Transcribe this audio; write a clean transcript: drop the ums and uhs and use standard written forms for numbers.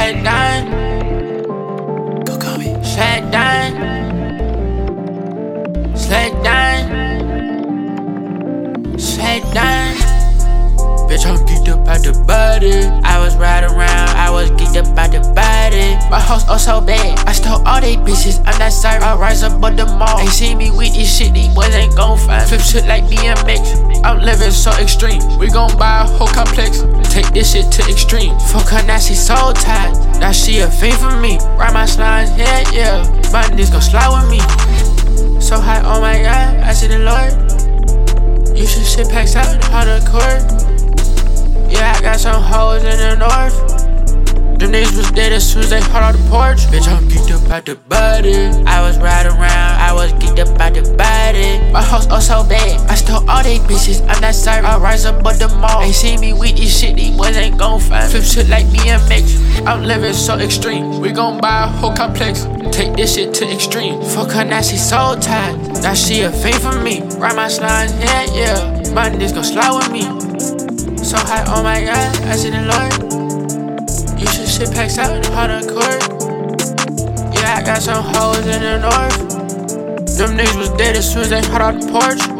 Shut down. Go copy. Shut down. Shut down. Shut down. Bitch, I'm geeked up out the body. I was riding around, I was geeked up out the body. My hoes oh so bad, I stole all they bitches. I'm not sorry, I rise up on the mall. Ain't seen me with this shit, these boys ain't gon' find. Flip shit like BMX, I'm living so extreme. We gon' buy a whole complex, take this shit to extreme. Fuck her now, she so tired, now she a fiend for me. Ride my slimes, yeah, my niggas gon' slide with me. So high, oh my god, I see the Lord. You should shit packs out on the court. Yeah, I got some hoes in the north. Them niggas was dead as soon as they hot on the porch. Bitch, I'm geeked up out the body. I was riding around, I was geeked up out the body. My hoes oh so bad, I stole all they bitches. I'm not sorry, I rise up on the mall. Ain't seen me with this shit, these boys ain't gon' find. Flip shit like BMX, I'm living so extreme. We gon' buy a whole complex, take this shit to extreme. Fuck her now, she so tired, now she a fiend for me. Ride my slimes, yeah, my niggas gon' slide with me. So high, oh my god, I see the Lord. You should shit packs out on the court. Yeah, I got some hoes in the north. Them niggas was dead as soon as they hot on the porch.